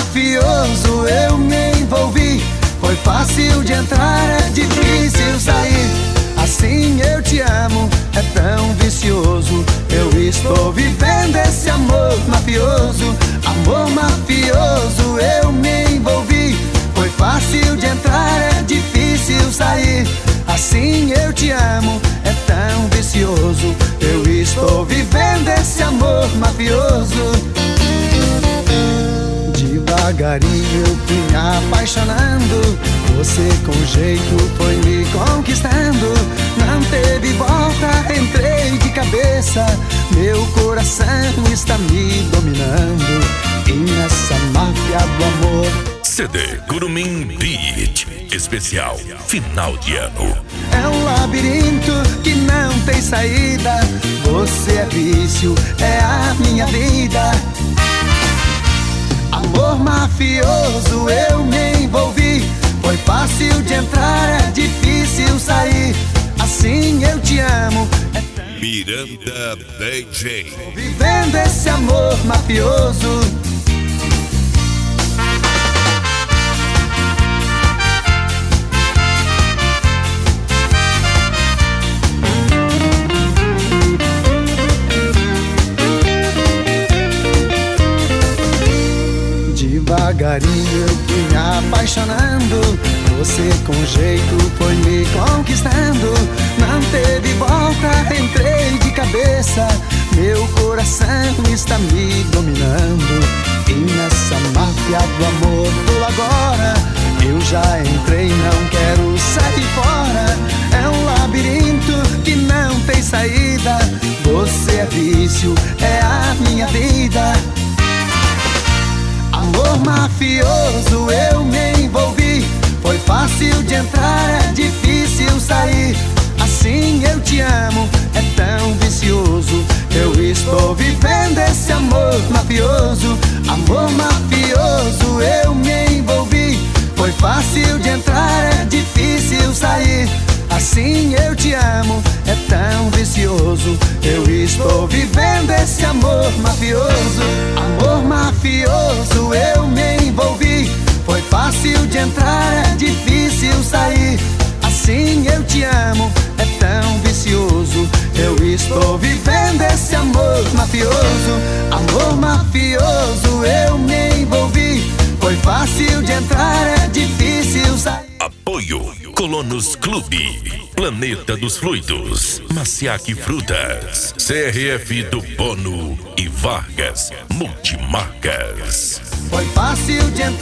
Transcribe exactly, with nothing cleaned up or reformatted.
mafioso eu me envolvi. Foi fácil de entrar, é difícil sair. Assim eu te amo, é tão vicioso. Eu estou vivendo esse amor mafioso. Amor mafioso eu me envolvi. Foi fácil de entrar, é difícil sair. Assim eu te amo, é tão vicioso. Eu estou vivendo esse amor mafioso. Devagarinho eu fui me apaixonando. Você com jeito foi me conquistando. Não teve volta, entrei de cabeça. Meu coração está me dominando. E nessa máfia do amor. C D Curumim Beat especial final de ano. É um labirinto que não tem saída. Você é vício, é a minha vida. Amor mafioso eu me envolvi. Foi fácil de entrar, é difícil sair. Assim eu te amo, é tão... Miranda D J. Vivendo esse amor mafioso. Devagarinho eu fui me apaixonando. Você com jeito foi me conquistando. Não teve volta, entrei de cabeça. Meu coração está me dominando. E nessa máfia do amor tô agora. Eu já entrei, não quero sair fora. É um labirinto que não tem saída. Você é vício, é a minha vida. Amor mafioso eu me envolvi. Foi fácil de entrar, é difícil sair. Assim eu te amo, é tão vicioso. Eu estou vivendo esse amor mafioso. Amor mafioso eu me envolvi. Foi fácil de entrar, é difícil sair. Assim eu te amo, é tão vicioso. Eu estou vivendo esse amor mafioso. Amor mafioso eu me envolvi. Foi fácil de entrar, é difícil sair. Assim eu te amo, é tão vicioso. Eu estou vivendo esse amor mafioso. Amor mafioso eu me envolvi. Foi fácil de entrar, é difícil sair. Apoio Colonos Clube, Planeta dos Fluidos, Maciac Frutas, C R F do Bono e Vargas Multimarcas. Foi fácil de entrar.